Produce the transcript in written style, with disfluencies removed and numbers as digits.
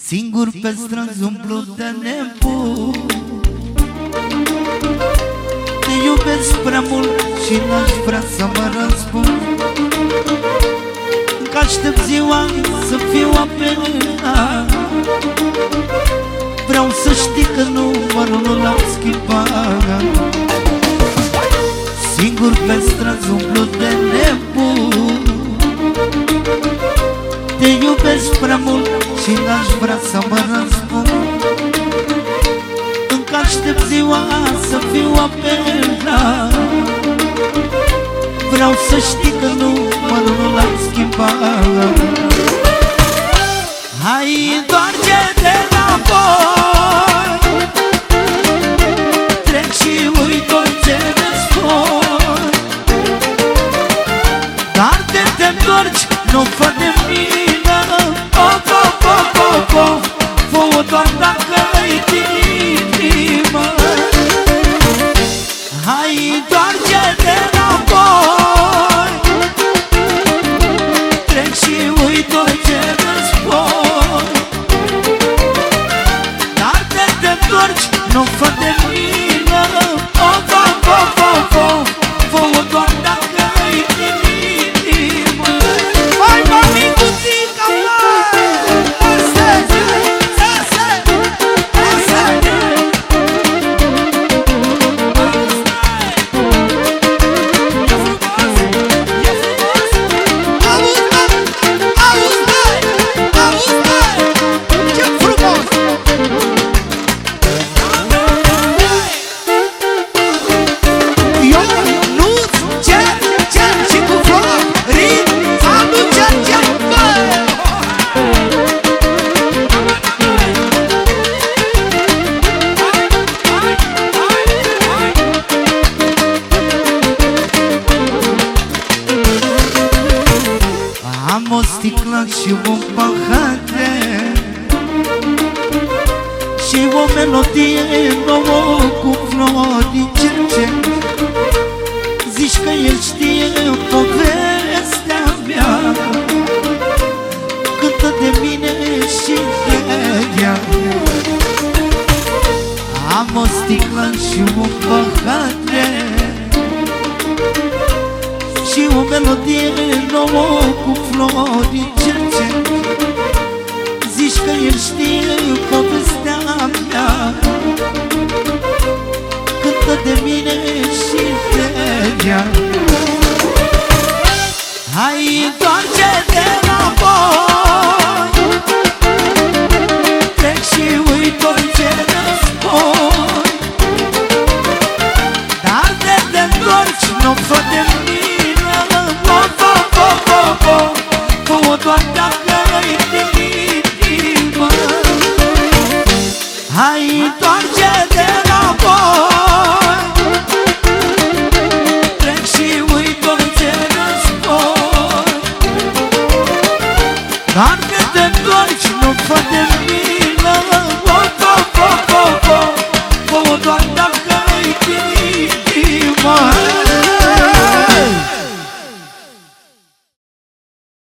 Singur pe străzi umplut de nebun, te iubesc prea mult și n-aș vrea să mă răspund. Încă aștept ziua să fiu apelat, vreau să știi că numărul nu l-am schimbat. Singur pe străzi umplut de nebun, te iubesc prea mult și n-aș vrea să mă răspund. Încă aștept ziua să fiu apelat, vreau să știi că numărul nu l-am schimbat. Hai, întoarce-te înapoi, trec și uit orice război, dar te întorci, nu fă de mină, fă-o doar dacă-i inimă. Hai, întoarce-te înapoi, trec și uit orice război, dar te întorci, nu fă de mină, fă-o doar dacă-i inimă. Hai, mămicuțica mea! Am o sticlă și un pahare și o melodie nouă cu flori din cercen. Zici că el știe povestea mea, cântă de mine și de ea. Am o sticlă și un pahare și o melodie nouă cu flori din cercen. Zici că el știe povestea mea, cântă de mine și de ea. Hai, întoarce-te înapoi, trec și uit orice război, dar te întorci, nu fă de mine.